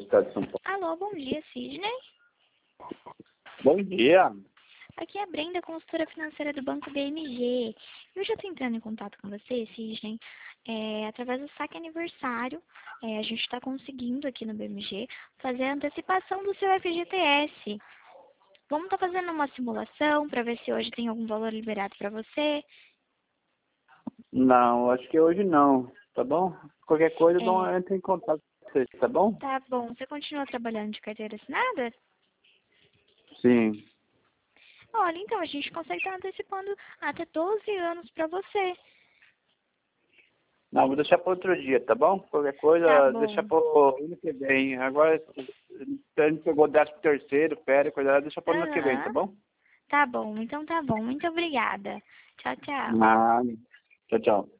estado de São Paulo. Alô, bom dia, Sidney. Bom dia. Aqui é a Brenda, consultora financeira do Banco BMG. Eu já estou entrando em contato com você, Sidney, através do saque aniversário. A gente está conseguindo aqui no BMG fazer a antecipação do seu FGTS. Vamos estar fazendo uma simulação para ver se hoje tem algum valor liberado para você. Não, acho que hoje não, tá bom? Qualquer coisa, eu entro em contato com você, tá bom? Tá bom. Você continua trabalhando de carteira assinada? Sim. Olha, então, a gente consegue estar antecipando até 12 anos para você. Não, vou deixar para outro dia, tá bom? Qualquer Tá coisa, bom. deixa para o ano que vem. Agora, a gente pegou 13º, férias, coisa, deixa para o ano que vem, tá Aham. bom? Tá bom, então tá bom. Muito obrigada. Tchau, tchau. Ah, tchau, tchau.